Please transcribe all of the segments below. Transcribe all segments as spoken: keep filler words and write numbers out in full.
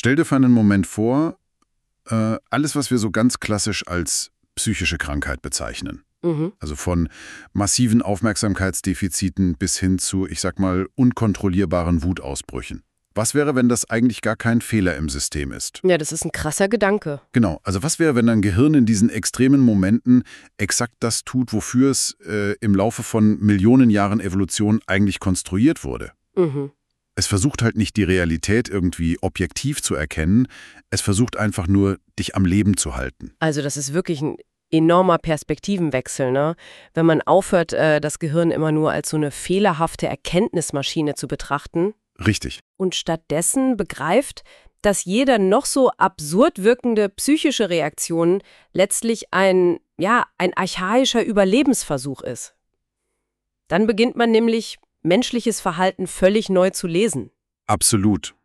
Stell dir für einen Moment vor, äh, alles, was wir so ganz klassisch als psychische Krankheit bezeichnen. Mhm. Also von massiven Aufmerksamkeitsdefiziten bis hin zu, ich sag mal, unkontrollierbaren Wutausbrüchen. Was wäre, wenn das eigentlich gar kein Fehler im System ist? Ja, das ist ein krasser Gedanke. Genau, also was wäre, wenn dein Gehirn in diesen extremen Momenten exakt das tut, wofür es äh, im Laufe von Millionen Jahren Evolution eigentlich konstruiert wurde? Mhm. Es versucht halt nicht die Realität irgendwie objektiv zu erkennen, es versucht einfach nur, dich am Leben zu halten. Also das ist wirklich ein enormer Perspektivenwechsel, ne? Wenn man aufhört, äh, das Gehirn immer nur als so eine fehlerhafte Erkenntnismaschine zu betrachten Richtig. und stattdessen begreift, dass jeder noch so absurd wirkende psychische Reaktion letztlich ein, ja, ein archaischer Überlebensversuch ist. Dann beginnt man nämlich, menschliches Verhalten völlig neu zu lesen. Absolut.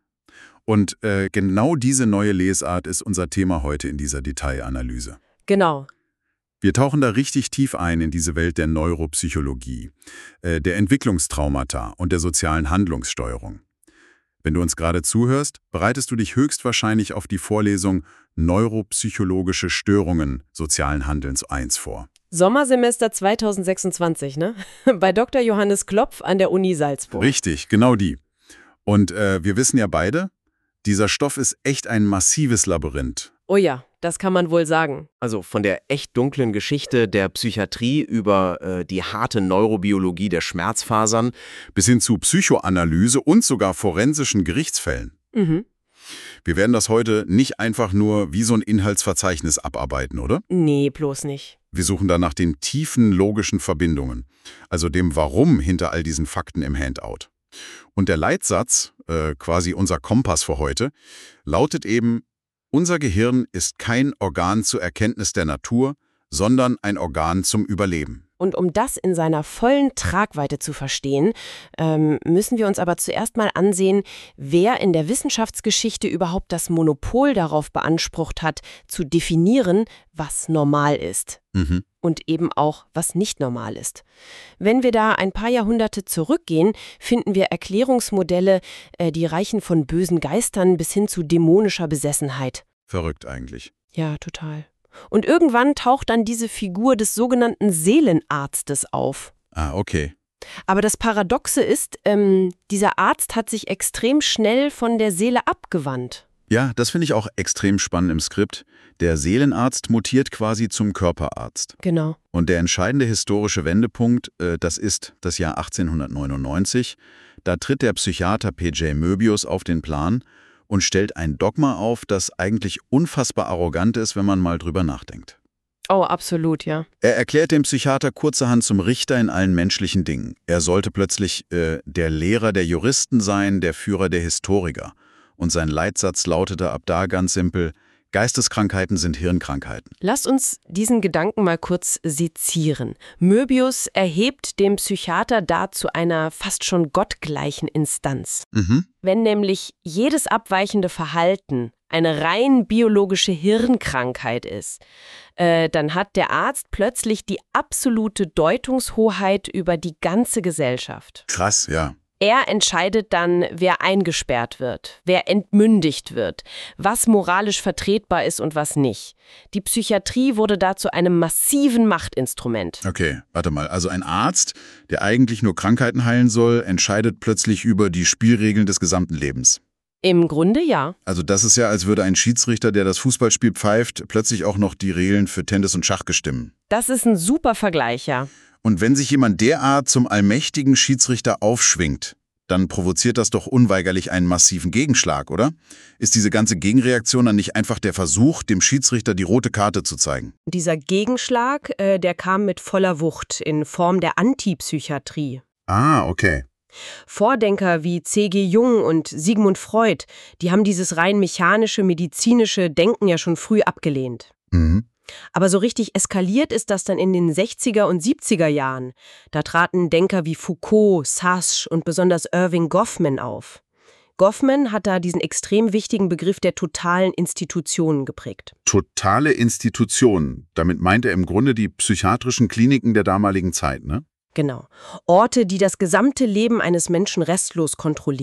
Und äh, genau diese neue Lesart ist unser Thema heute in dieser Detailanalyse. Genau. Wir tauchen da richtig tief ein in diese Welt der Neuropsychologie, äh, der Entwicklungstraumata und der sozialen Handlungssteuerung. Wenn du uns gerade zuhörst, bereitest du dich höchstwahrscheinlich auf die Vorlesung Neuropsychologische Störungen sozialen Handelns eins vor. Sommersemester zweitausendsechsundzwanzig, ne? Bei Doktor Johannes Klopf an der Uni Salzburg. Richtig, genau die. Und äh, wir wissen ja beide, dieser Stoff ist echt ein massives Labyrinth. Oh ja, das kann man wohl sagen. Also von der echt dunklen Geschichte der Psychiatrie über äh, die harte Neurobiologie der Schmerzfasern Bis hin zu Psychoanalyse und sogar forensischen Gerichtsfällen. Mhm. Wir werden das heute nicht einfach nur wie so ein Inhaltsverzeichnis abarbeiten, oder? Nee, bloß nicht. Wir suchen da nach den tiefen logischen Verbindungen, also dem Warum hinter all diesen Fakten im Handout. Und der Leitsatz, äh, quasi unser Kompass für heute, lautet eben: Unser Gehirn ist kein Organ zur Erkenntnis der Natur, sondern ein Organ zum Überleben. Und um das in seiner vollen Tragweite zu verstehen, ähm, müssen wir uns aber zuerst mal ansehen, wer in der Wissenschaftsgeschichte überhaupt das Monopol darauf beansprucht hat, zu definieren, was normal ist. Mhm. Und eben auch, was nicht normal ist. Wenn wir da ein paar Jahrhunderte zurückgehen, finden wir Erklärungsmodelle, äh, die reichen von bösen Geistern bis hin zu dämonischer Besessenheit. Verrückt eigentlich. Ja, total. Und irgendwann taucht dann diese Figur des sogenannten Seelenarztes auf. Ah, okay. Aber das Paradoxe ist, ähm, dieser Arzt hat sich extrem schnell von der Seele abgewandt. Ja, das finde ich auch extrem spannend im Skript. Der Seelenarzt mutiert quasi zum Körperarzt. Genau. Und der entscheidende historische Wendepunkt, äh, das ist das Jahr achtzehnhundertneunundneunzig. Da tritt der Psychiater P J Möbius auf den Plan und stellt ein Dogma auf, das eigentlich unfassbar arrogant ist, wenn man mal drüber nachdenkt. Oh, absolut, ja. Er erklärt den Psychiater kurzerhand zum Richter in allen menschlichen Dingen. Er sollte plötzlich äh, der Lehrer der Juristen sein, der Führer der Historiker. Und sein Leitsatz lautete ab da ganz simpel: Geisteskrankheiten sind Hirnkrankheiten. Lasst uns diesen Gedanken mal kurz sezieren. Möbius erhebt den Psychiater da zu einer fast schon gottgleichen Instanz. Mhm. Wenn nämlich jedes abweichende Verhalten eine rein biologische Hirnkrankheit ist, äh, dann hat der Arzt plötzlich die absolute Deutungshoheit über die ganze Gesellschaft. Krass, ja. Er entscheidet dann, wer eingesperrt wird, wer entmündigt wird, was moralisch vertretbar ist und was nicht. Die Psychiatrie wurde da zu einem massiven Machtinstrument. Okay, warte mal. Also ein Arzt, der eigentlich nur Krankheiten heilen soll, entscheidet plötzlich über die Spielregeln des gesamten Lebens. Im Grunde ja. Also das ist ja, als würde ein Schiedsrichter, der das Fußballspiel pfeift, plötzlich auch noch die Regeln für Tennis und Schach bestimmen. Das ist ein super Vergleich, ja. Und wenn sich jemand derart zum allmächtigen Schiedsrichter aufschwingt, dann provoziert das doch unweigerlich einen massiven Gegenschlag, oder? Ist diese ganze Gegenreaktion dann nicht einfach der Versuch, dem Schiedsrichter die rote Karte zu zeigen? Dieser Gegenschlag, äh, der kam mit voller Wucht in Form der Antipsychiatrie. Ah, okay. Vordenker wie C G Jung und Sigmund Freud, die haben dieses rein mechanische, medizinische Denken ja schon früh abgelehnt. Mhm. Aber so richtig eskaliert ist das dann in den sechziger und siebziger Jahren. Da traten Denker wie Foucault, Sasch und besonders Irving Goffman auf. Goffman hat da diesen extrem wichtigen Begriff der totalen Institutionen geprägt. Totale Institutionen. Damit meint er im Grunde die psychiatrischen Kliniken der damaligen Zeit, ne? Genau. Orte, die das gesamte Leben eines Menschen restlos kontrollieren.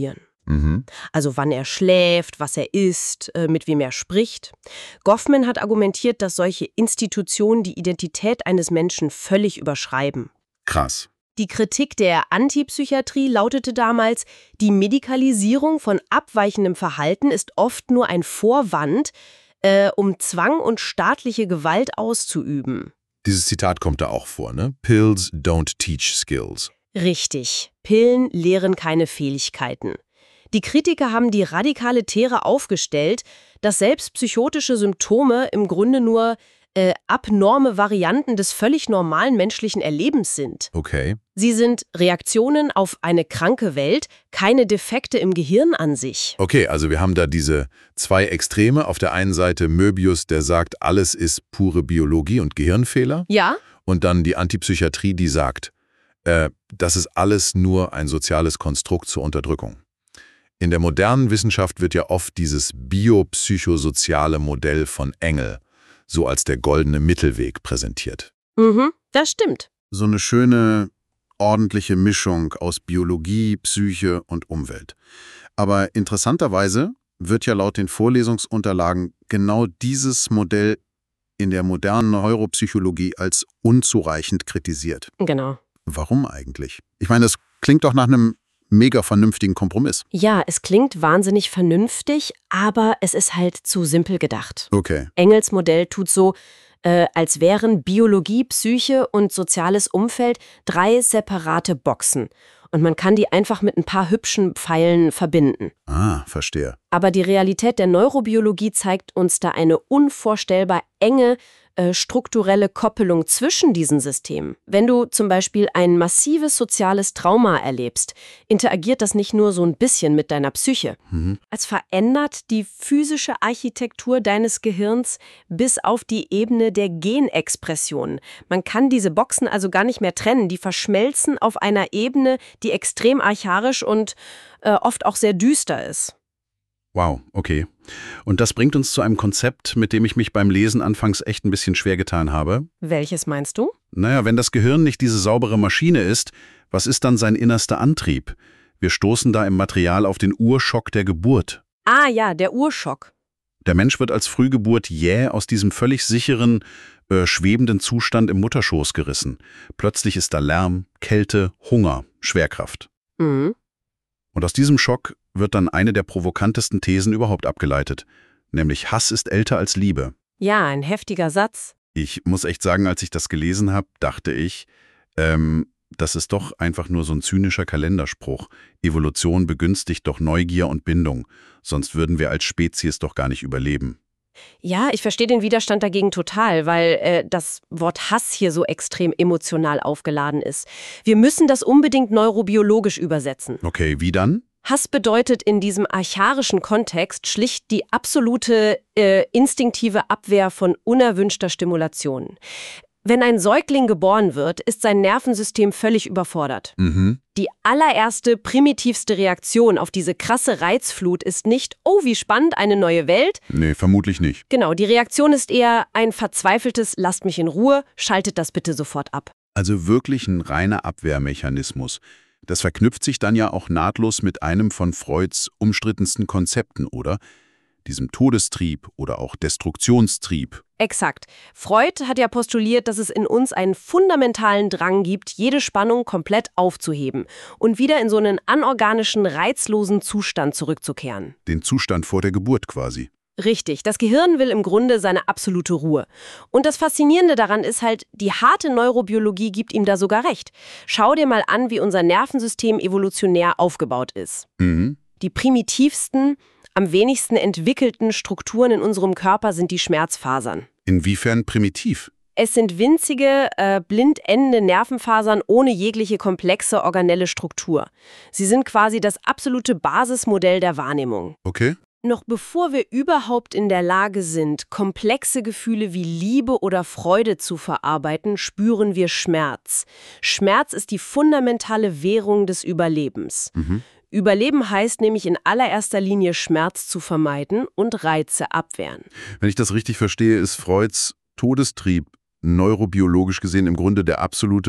Mhm. Also wann er schläft, was er isst, äh, mit wem er spricht. Goffman hat argumentiert, dass solche Institutionen die Identität eines Menschen völlig überschreiben. Krass. Die Kritik der Antipsychiatrie lautete damals, die Medikalisierung von abweichendem Verhalten ist oft nur ein Vorwand, äh, um Zwang und staatliche Gewalt auszuüben. Dieses Zitat kommt da auch vor, ne? Pills don't teach skills. Richtig. Pillen lehren keine Fähigkeiten. Die Kritiker haben die radikale These aufgestellt, dass selbst psychotische Symptome im Grunde nur äh, abnorme Varianten des völlig normalen menschlichen Erlebens sind. Okay. Sie sind Reaktionen auf eine kranke Welt, keine Defekte im Gehirn an sich. Okay, also wir haben da diese zwei Extreme. Auf der einen Seite Möbius, der sagt, alles ist pure Biologie und Gehirnfehler. Ja? Und dann die Antipsychiatrie, die sagt, äh, das ist alles nur ein soziales Konstrukt zur Unterdrückung. In der modernen Wissenschaft wird ja oft dieses biopsychosoziale Modell von Engel so als der goldene Mittelweg präsentiert. Mhm, das stimmt. So eine schöne, ordentliche Mischung aus Biologie, Psyche und Umwelt. Aber interessanterweise wird ja laut den Vorlesungsunterlagen genau dieses Modell in der modernen Neuropsychologie als unzureichend kritisiert. Genau. Warum eigentlich? Ich meine, das klingt doch nach einem mega vernünftigen Kompromiss. Ja, es klingt wahnsinnig vernünftig, aber es ist halt zu simpel gedacht. Okay. Engels Modell tut so, äh, als wären Biologie, Psyche und soziales Umfeld drei separate Boxen. Und man kann die einfach mit ein paar hübschen Pfeilen verbinden. Ah, verstehe. Aber die Realität der Neurobiologie zeigt uns da eine unvorstellbar enge, äh, strukturelle Koppelung zwischen diesen Systemen. Wenn du zum Beispiel ein massives soziales Trauma erlebst, interagiert das nicht nur so ein bisschen mit deiner Psyche. Mhm. Es verändert die physische Architektur deines Gehirns bis auf die Ebene der Genexpression. Man kann diese Boxen also gar nicht mehr trennen. Die verschmelzen auf einer Ebene, die extrem archaisch und äh, oft auch sehr düster ist. Wow, okay. Und das bringt uns zu einem Konzept, mit dem ich mich beim Lesen anfangs echt ein bisschen schwer getan habe. Welches meinst du? Naja, wenn das Gehirn nicht diese saubere Maschine ist, was ist dann sein innerster Antrieb? Wir stoßen da im Material auf den Urschock der Geburt. Ah ja, der Urschock. Der Mensch wird als Frühgeburt jäh aus diesem völlig sicheren, äh, schwebenden Zustand im Mutterschoß gerissen. Plötzlich ist da Lärm, Kälte, Hunger, Schwerkraft. Mhm. Und aus diesem Schock wird dann eine der provokantesten Thesen überhaupt abgeleitet, nämlich Hass ist älter als Liebe. Ja, ein heftiger Satz. Ich muss echt sagen, als ich das gelesen habe, dachte ich, ähm, das ist doch einfach nur so ein zynischer Kalenderspruch. Evolution begünstigt doch Neugier und Bindung, sonst würden wir als Spezies doch gar nicht überleben. Ja, ich verstehe den Widerstand dagegen total, weil äh, das Wort Hass hier so extrem emotional aufgeladen ist. Wir müssen das unbedingt neurobiologisch übersetzen. Okay, wie dann? Hass bedeutet in diesem archaischen Kontext schlicht die absolute äh, instinktive Abwehr von unerwünschter Stimulation. Wenn ein Säugling geboren wird, ist sein Nervensystem völlig überfordert. Mhm. Die allererste, primitivste Reaktion auf diese krasse Reizflut ist nicht, oh, wie spannend, eine neue Welt. Nee, vermutlich nicht. Genau, die Reaktion ist eher ein verzweifeltes, lasst mich in Ruhe, schaltet das bitte sofort ab. Also wirklich ein reiner Abwehrmechanismus. Das verknüpft sich dann ja auch nahtlos mit einem von Freuds umstrittensten Konzepten, oder? Diesem Todestrieb oder auch Destruktionstrieb. Exakt. Freud hat ja postuliert, dass es in uns einen fundamentalen Drang gibt, jede Spannung komplett aufzuheben und wieder in so einen anorganischen, reizlosen Zustand zurückzukehren. Den Zustand vor der Geburt quasi. Richtig, das Gehirn will im Grunde seine absolute Ruhe. Und das Faszinierende daran ist halt, die harte Neurobiologie gibt ihm da sogar recht. Schau dir mal an, wie unser Nervensystem evolutionär aufgebaut ist. Mhm. Die primitivsten, am wenigsten entwickelten Strukturen in unserem Körper sind die Schmerzfasern. Inwiefern primitiv? Es sind winzige, äh, blind endende Nervenfasern ohne jegliche komplexe organelle Struktur. Sie sind quasi das absolute Basismodell der Wahrnehmung. Okay. Noch bevor wir überhaupt in der Lage sind, komplexe Gefühle wie Liebe oder Freude zu verarbeiten, spüren wir Schmerz. Schmerz ist die fundamentale Währung des Überlebens. Mhm. Überleben heißt nämlich in allererster Linie Schmerz zu vermeiden und Reize abwehren. Wenn ich das richtig verstehe, ist Freuds Todestrieb neurobiologisch gesehen im Grunde der absolute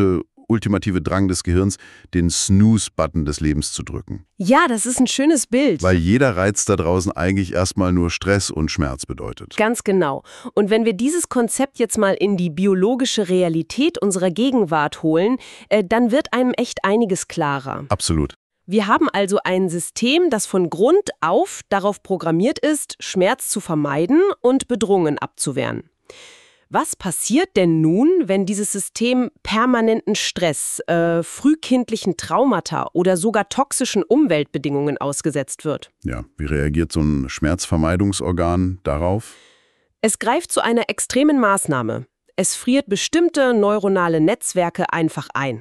ultimative Drang des Gehirns, den Snooze-Button des Lebens zu drücken. Ja, das ist ein schönes Bild. Weil jeder Reiz da draußen eigentlich erstmal nur Stress und Schmerz bedeutet. Ganz genau. Und wenn wir dieses Konzept jetzt mal in die biologische Realität unserer Gegenwart holen, äh, dann wird einem echt einiges klarer. Absolut. Wir haben also ein System, das von Grund auf darauf programmiert ist, Schmerz zu vermeiden und Bedrohungen abzuwehren. Was passiert denn nun, wenn dieses System permanenten Stress, äh, frühkindlichen Traumata oder sogar toxischen Umweltbedingungen ausgesetzt wird? Ja, wie reagiert so ein Schmerzvermeidungsorgan darauf? Es greift zu einer extremen Maßnahme. Es friert bestimmte neuronale Netzwerke einfach ein.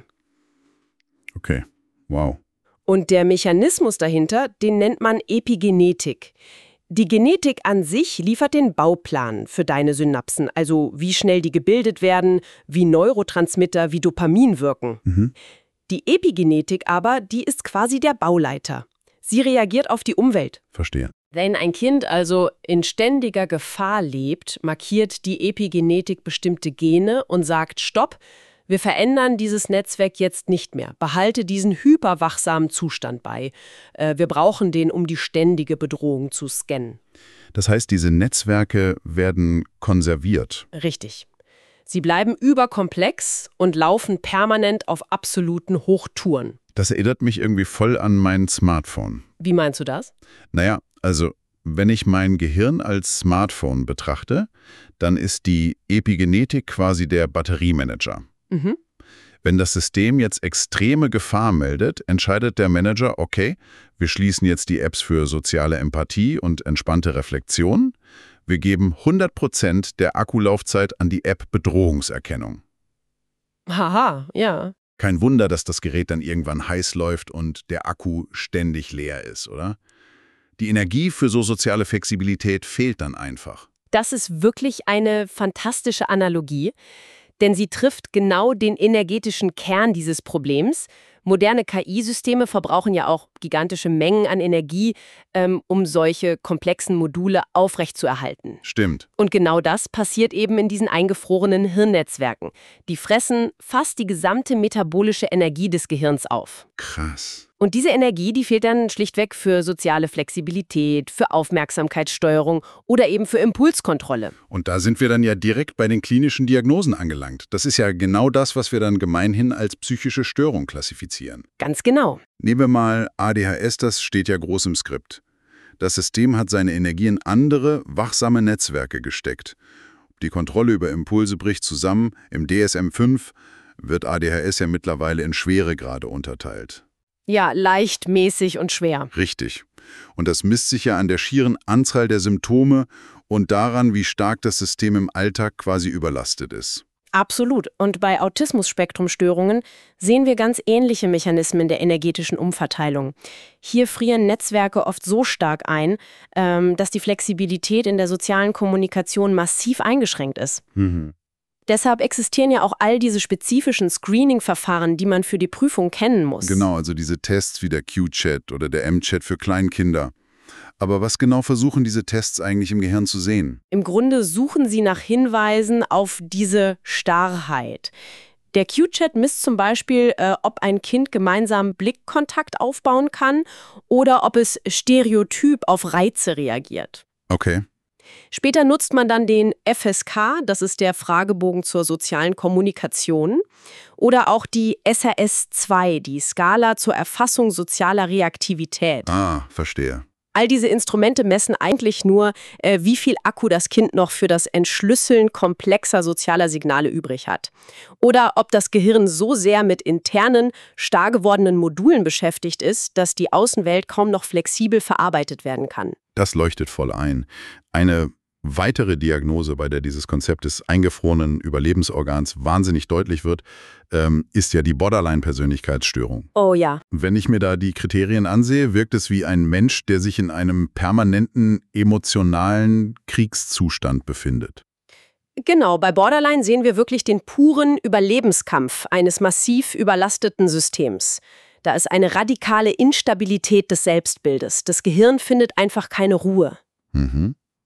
Okay, wow. Und der Mechanismus dahinter, den nennt man Epigenetik. Die Genetik an sich liefert den Bauplan für deine Synapsen, also wie schnell die gebildet werden, wie Neurotransmitter wie Dopamin wirken. Mhm. Die Epigenetik aber, die ist quasi der Bauleiter. Sie reagiert auf die Umwelt. Verstehe. Wenn ein Kind also in ständiger Gefahr lebt, markiert die Epigenetik bestimmte Gene und sagt Stopp, wir verändern dieses Netzwerk jetzt nicht mehr. Behalte diesen hyperwachsamen Zustand bei. Äh, wir brauchen den, um die ständige Bedrohung zu scannen. Das heißt, diese Netzwerke werden konserviert. Richtig. Sie bleiben überkomplex und laufen permanent auf absoluten Hochtouren. Das erinnert mich irgendwie voll an mein Smartphone. Wie meinst du das? Naja, also wenn ich mein Gehirn als Smartphone betrachte, dann ist die Epigenetik quasi der Batteriemanager. Mhm. Wenn das System jetzt extreme Gefahr meldet, entscheidet der Manager, okay, wir schließen jetzt die Apps für soziale Empathie und entspannte Reflexion. Wir geben hundert Prozent der Akkulaufzeit an die App Bedrohungserkennung. Haha, ja. Kein Wunder, dass das Gerät dann irgendwann heiß läuft und der Akku ständig leer ist, oder? Die Energie für so soziale Flexibilität fehlt dann einfach. Das ist wirklich eine fantastische Analogie. Denn sie trifft genau den energetischen Kern dieses Problems. Moderne K I-Systeme verbrauchen ja auch gigantische Mengen an Energie, ähm, um solche komplexen Module aufrechtzuerhalten. Stimmt. Und genau das passiert eben in diesen eingefrorenen Hirnnetzwerken. Die fressen fast die gesamte metabolische Energie des Gehirns auf. Krass. Und diese Energie, die fehlt dann schlichtweg für soziale Flexibilität, für Aufmerksamkeitssteuerung oder eben für Impulskontrolle. Und da sind wir dann ja direkt bei den klinischen Diagnosen angelangt. Das ist ja genau das, was wir dann gemeinhin als psychische Störung klassifizieren. Ganz genau. Nehmen wir mal A D H S, das steht ja groß im Skript. Das System hat seine Energie in andere, wachsame Netzwerke gesteckt. Die Kontrolle über Impulse bricht zusammen. Im D S M fünf wird A D H S ja mittlerweile in Schweregrade unterteilt. Ja, leicht, mäßig und schwer. Richtig. Und das misst sich ja an der schieren Anzahl der Symptome und daran, wie stark das System im Alltag quasi überlastet ist. Absolut. Und bei Autismus-Spektrum-Störungen sehen wir ganz ähnliche Mechanismen der energetischen Umverteilung. Hier frieren Netzwerke oft so stark ein, ähm, dass die Flexibilität in der sozialen Kommunikation massiv eingeschränkt ist. Mhm. Deshalb existieren ja auch all diese spezifischen Screening-Verfahren, die man für die Prüfung kennen muss. Genau, also diese Tests wie der Q-Chat oder der M-Chat für Kleinkinder. Aber was genau versuchen diese Tests eigentlich im Gehirn zu sehen? Im Grunde suchen sie nach Hinweisen auf diese Starrheit. Der Q-Chat misst zum Beispiel, äh, ob ein Kind gemeinsam Blickkontakt aufbauen kann oder ob es stereotyp auf Reize reagiert. Okay. Später nutzt man dann den F S K, das ist der Fragebogen zur sozialen Kommunikation, oder auch die S R S zwei, die Skala zur Erfassung sozialer Reaktivität. Ah, verstehe. All diese Instrumente messen eigentlich nur, äh, wie viel Akku das Kind noch für das Entschlüsseln komplexer sozialer Signale übrig hat. Oder ob das Gehirn so sehr mit internen, starr gewordenen Modulen beschäftigt ist, dass die Außenwelt kaum noch flexibel verarbeitet werden kann. Das leuchtet voll ein. Eine weitere Diagnose, bei der dieses Konzept des eingefrorenen Überlebensorgans wahnsinnig deutlich wird, ähm, ist ja die Borderline-Persönlichkeitsstörung. Oh ja. Wenn ich mir da die Kriterien ansehe, wirkt es wie ein Mensch, der sich in einem permanenten emotionalen Kriegszustand befindet. Genau, bei Borderline sehen wir wirklich den puren Überlebenskampf eines massiv überlasteten Systems. Da ist eine radikale Instabilität des Selbstbildes. Das Gehirn findet einfach keine Ruhe. Mhm.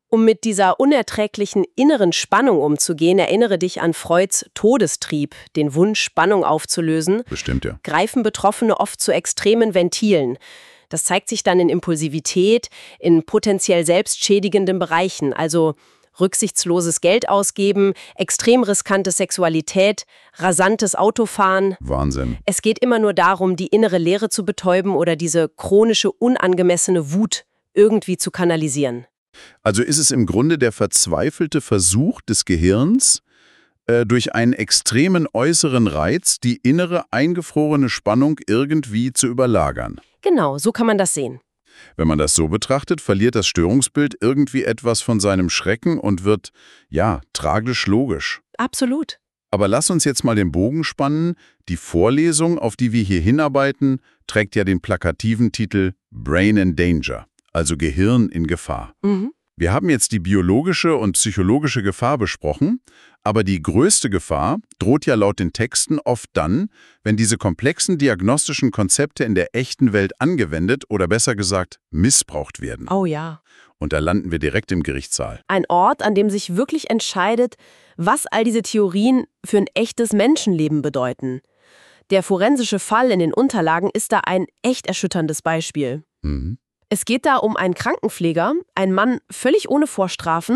Um mit dieser unerträglichen inneren Spannung umzugehen, erinnere dich an Freuds Todestrieb, den Wunsch, Spannung aufzulösen. Bestimmt, ja. Greifen Betroffene oft zu extremen Ventilen. Das zeigt sich dann in Impulsivität, in potenziell selbstschädigenden Bereichen, also rücksichtsloses Geld ausgeben, extrem riskante Sexualität, rasantes Autofahren. Wahnsinn. Es geht immer nur darum, die innere Leere zu betäuben oder diese chronische, unangemessene Wut irgendwie zu kanalisieren. Also ist es im Grunde der verzweifelte Versuch des Gehirns, äh, durch einen extremen äußeren Reiz die innere eingefrorene Spannung irgendwie zu überlagern. Genau, so kann man das sehen. Wenn man das so betrachtet, verliert das Störungsbild irgendwie etwas von seinem Schrecken und wird, ja, tragisch logisch. Absolut. Aber lass uns jetzt mal den Bogen spannen. Die Vorlesung, auf die wir hier hinarbeiten, trägt ja den plakativen Titel Brain in Danger, also Gehirn in Gefahr. Mhm. Wir haben jetzt die biologische und psychologische Gefahr besprochen, aber die größte Gefahr droht ja laut den Texten oft dann, wenn diese komplexen diagnostischen Konzepte in der echten Welt angewendet oder besser gesagt missbraucht werden. Oh ja. Und da landen wir direkt im Gerichtssaal. Ein Ort, an dem sich wirklich entscheidet, was all diese Theorien für ein echtes Menschenleben bedeuten. Der forensische Fall in den Unterlagen ist da ein echt erschütterndes Beispiel. Mhm. Es geht da um einen Krankenpfleger, ein Mann völlig ohne Vorstrafen.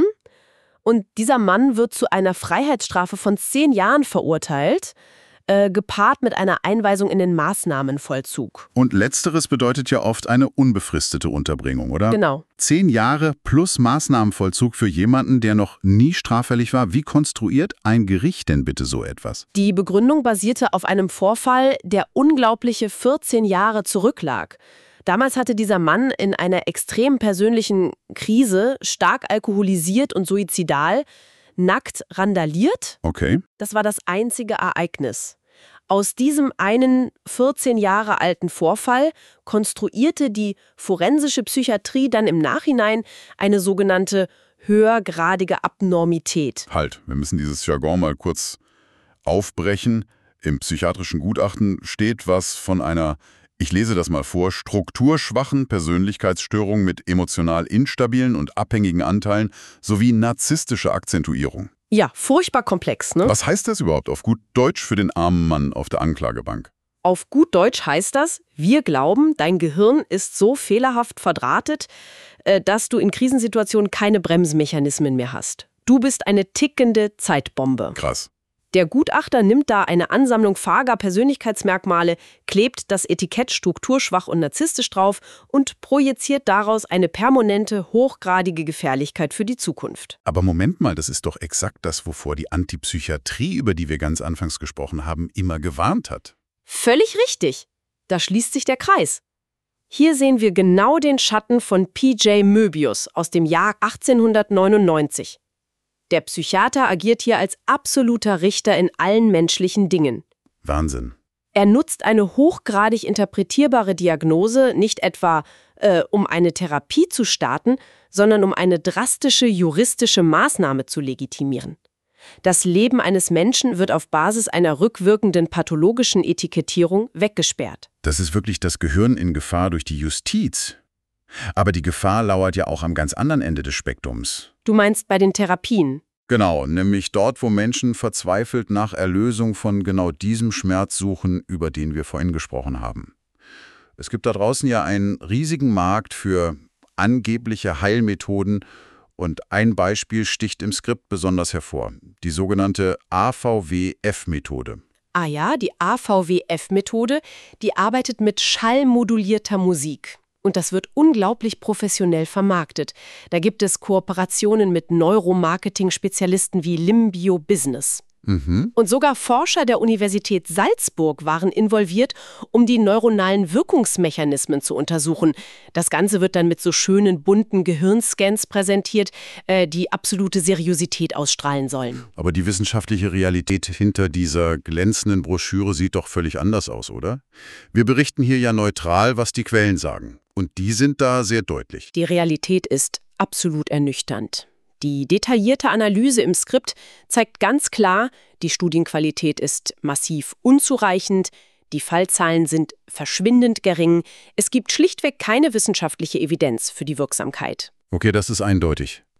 Und dieser Mann wird zu einer Freiheitsstrafe von zehn Jahren verurteilt, äh, gepaart mit einer Einweisung in den Maßnahmenvollzug. Und letzteres bedeutet ja oft eine unbefristete Unterbringung, oder? Genau. Zehn Jahre plus Maßnahmenvollzug für jemanden, der noch nie straffällig war. Wie konstruiert ein Gericht denn bitte so etwas? Die Begründung basierte auf einem Vorfall, der unglaubliche vierzehn Jahre zurücklag. Damals hatte dieser Mann in einer extrem persönlichen Krise, stark alkoholisiert und suizidal, nackt randaliert. Okay. Das war das einzige Ereignis. Aus diesem einen vierzehn Jahre alten Vorfall konstruierte die forensische Psychiatrie dann im Nachhinein eine sogenannte höhergradige Abnormität. Halt, wir müssen dieses Jargon mal kurz aufbrechen. Im psychiatrischen Gutachten steht was von einer, ich lese das mal vor, strukturschwachen Persönlichkeitsstörung mit emotional instabilen und abhängigen Anteilen sowie narzisstische Akzentuierung. Ja, furchtbar komplex, ne? Was heißt das überhaupt auf gut Deutsch für den armen Mann auf der Anklagebank? Auf gut Deutsch heißt das, wir glauben, dein Gehirn ist so fehlerhaft verdrahtet, äh, dass du in Krisensituationen keine Bremsmechanismen mehr hast. Du bist eine tickende Zeitbombe. Krass. Der Gutachter nimmt da eine Ansammlung vager Persönlichkeitsmerkmale, klebt das Etikett strukturschwach und narzisstisch drauf und projiziert daraus eine permanente, hochgradige Gefährlichkeit für die Zukunft. Aber Moment mal, das ist doch exakt das, wovor die Antipsychiatrie, über die wir ganz anfangs gesprochen haben, immer gewarnt hat. Völlig richtig. Da schließt sich der Kreis. Hier sehen wir genau den Schatten von P J Möbius aus dem Jahr achtzehnhundertneunundneunzig. Der Psychiater agiert hier als absoluter Richter in allen menschlichen Dingen. Wahnsinn. Er nutzt eine hochgradig interpretierbare Diagnose, nicht etwa äh, um eine Therapie zu starten, sondern um eine drastische juristische Maßnahme zu legitimieren. Das Leben eines Menschen wird auf Basis einer rückwirkenden pathologischen Etikettierung weggesperrt. Das ist wirklich das Gehirn in Gefahr durch die Justiz. Aber die Gefahr lauert ja auch am ganz anderen Ende des Spektrums. Du meinst bei den Therapien? Genau, nämlich dort, wo Menschen verzweifelt nach Erlösung von genau diesem Schmerz suchen, über den wir vorhin gesprochen haben. Es gibt da draußen ja einen riesigen Markt für angebliche Heilmethoden und ein Beispiel sticht im Skript besonders hervor, die sogenannte A V W F-Methode. Ah ja, die A V W F-Methode, die arbeitet mit schallmodulierter Musik. Und das wird unglaublich professionell vermarktet. Da gibt es Kooperationen mit Neuromarketing-Spezialisten wie Limbio Business. Mhm. Und sogar Forscher der Universität Salzburg waren involviert, um die neuronalen Wirkungsmechanismen zu untersuchen. Das Ganze wird dann mit so schönen, bunten Gehirnscans präsentiert, äh, die absolute Seriosität ausstrahlen sollen. Aber die wissenschaftliche Realität hinter dieser glänzenden Broschüre sieht doch völlig anders aus, oder? Wir berichten hier ja neutral, was die Quellen sagen. Und die sind da sehr deutlich. Die Realität ist absolut ernüchternd. Die detaillierte Analyse im Skript zeigt ganz klar, die Studienqualität ist massiv unzureichend, die Fallzahlen sind verschwindend gering, es gibt schlichtweg keine wissenschaftliche Evidenz für die Wirksamkeit. Okay, das ist eindeutig.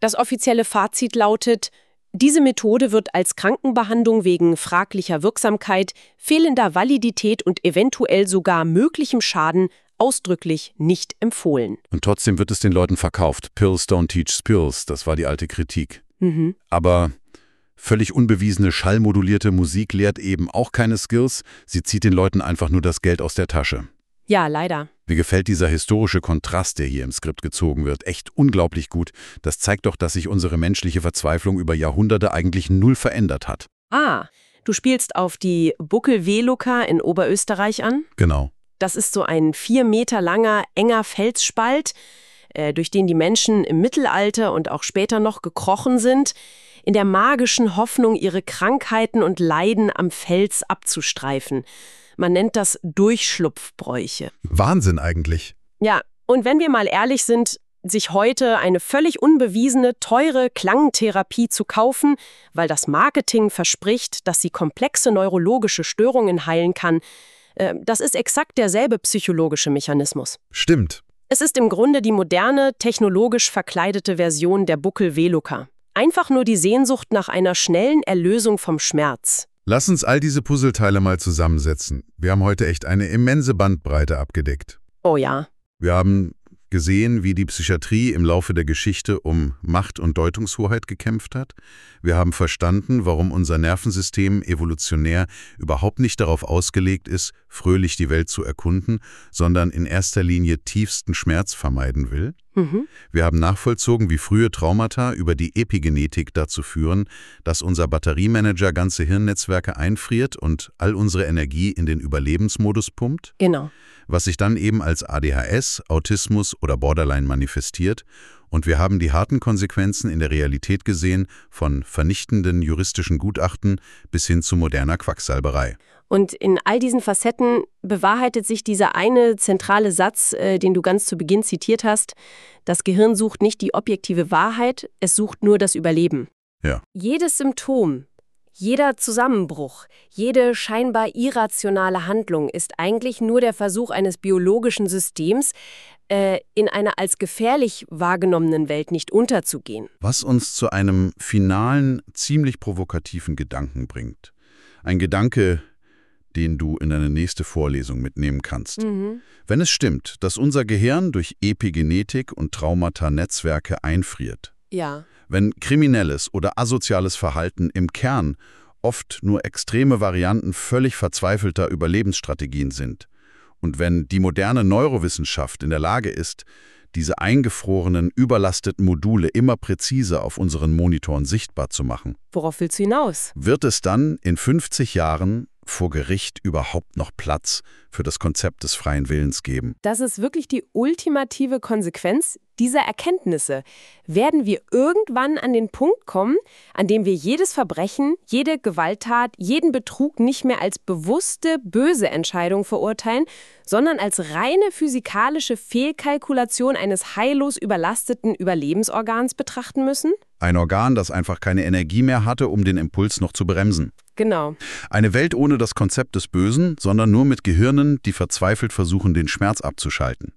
Das offizielle Fazit lautet: Diese Methode wird als Krankenbehandlung wegen fraglicher Wirksamkeit, fehlender Validität und eventuell sogar möglichem Schaden ausdrücklich nicht empfohlen. Und trotzdem wird es den Leuten verkauft. Pills don't teach skills, das war die alte Kritik. Mhm. Aber völlig unbewiesene schallmodulierte Musik lehrt eben auch keine Skills. Sie zieht den Leuten einfach nur das Geld aus der Tasche. Ja, leider. Mir gefällt dieser historische Kontrast, der hier im Skript gezogen wird, echt unglaublich gut. Das zeigt doch, dass sich unsere menschliche Verzweiflung über Jahrhunderte eigentlich null verändert hat. Ah, du spielst auf die Buckel-Veluca in Oberösterreich an? Genau. Das ist so ein vier Meter langer, enger Felsspalt, äh, durch den die Menschen im Mittelalter und auch später noch gekrochen sind, in der magischen Hoffnung, ihre Krankheiten und Leiden am Fels abzustreifen. Man nennt das Durchschlupfbräuche. Wahnsinn eigentlich. Ja, und wenn wir mal ehrlich sind, sich heute eine völlig unbewiesene, teure Klangtherapie zu kaufen, weil das Marketing verspricht, dass sie komplexe neurologische Störungen heilen kann, äh, das ist exakt derselbe psychologische Mechanismus. Stimmt. Es ist im Grunde die moderne, technologisch verkleidete Version der Buckel-Veluca. Einfach nur die Sehnsucht nach einer schnellen Erlösung vom Schmerz. Lass uns all diese Puzzleteile mal zusammensetzen. Wir haben heute echt eine immense Bandbreite abgedeckt. Oh ja. Wir haben gesehen, wie die Psychiatrie im Laufe der Geschichte um Macht und Deutungshoheit gekämpft hat. Wir haben verstanden, warum unser Nervensystem evolutionär überhaupt nicht darauf ausgelegt ist, fröhlich die Welt zu erkunden, sondern in erster Linie tiefsten Schmerz vermeiden will. Mhm. Wir haben nachvollzogen, wie frühe Traumata über die Epigenetik dazu führen, dass unser Batteriemanager ganze Hirnnetzwerke einfriert und all unsere Energie in den Überlebensmodus pumpt, Genau. was sich dann eben als A D H S, Autismus oder Borderline manifestiert. Und wir haben die harten Konsequenzen in der Realität gesehen, von vernichtenden juristischen Gutachten bis hin zu moderner Quacksalberei. Und in all diesen Facetten bewahrheitet sich dieser eine zentrale Satz, äh, den du ganz zu Beginn zitiert hast: Das Gehirn sucht nicht die objektive Wahrheit, es sucht nur das Überleben. Ja. Jedes Symptom, jeder Zusammenbruch, jede scheinbar irrationale Handlung ist eigentlich nur der Versuch eines biologischen Systems, äh, in einer als gefährlich wahrgenommenen Welt nicht unterzugehen. Was uns zu einem finalen, ziemlich provokativen Gedanken bringt. Ein Gedanke, den du in deine nächste Vorlesung mitnehmen kannst. Mhm. Wenn es stimmt, dass unser Gehirn durch Epigenetik und Traumata-Netzwerke einfriert, Ja. wenn kriminelles oder asoziales Verhalten im Kern oft nur extreme Varianten völlig verzweifelter Überlebensstrategien sind und wenn die moderne Neurowissenschaft in der Lage ist, diese eingefrorenen, überlasteten Module immer präziser auf unseren Monitoren sichtbar zu machen, Worauf willst du hinaus? wird es dann in fünfzig Jahren vor Gericht überhaupt noch Platz für das Konzept des freien Willens geben? Das ist wirklich die ultimative Konsequenz dieser Erkenntnisse. Werden wir irgendwann an den Punkt kommen, an dem wir jedes Verbrechen, jede Gewalttat, jeden Betrug nicht mehr als bewusste, böse Entscheidung verurteilen, sondern als reine physikalische Fehlkalkulation eines heillos überlasteten Überlebensorgans betrachten müssen? Ein Organ, das einfach keine Energie mehr hatte, um den Impuls noch zu bremsen. Genau. Eine Welt ohne das Konzept des Bösen, sondern nur mit Gehirnen, die verzweifelt versuchen, den Schmerz abzuschalten.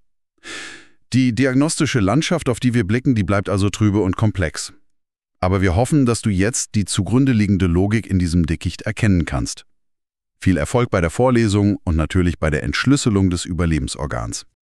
Die diagnostische Landschaft, auf die wir blicken, die bleibt also trübe und komplex. Aber wir hoffen, dass du jetzt die zugrunde liegende Logik in diesem Dickicht erkennen kannst. Viel Erfolg bei der Vorlesung und natürlich bei der Entschlüsselung des Überlebensorgans.